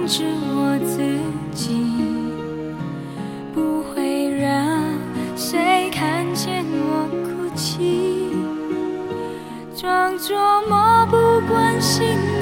控制我自己，不会让谁看见我哭泣，装作漠不关心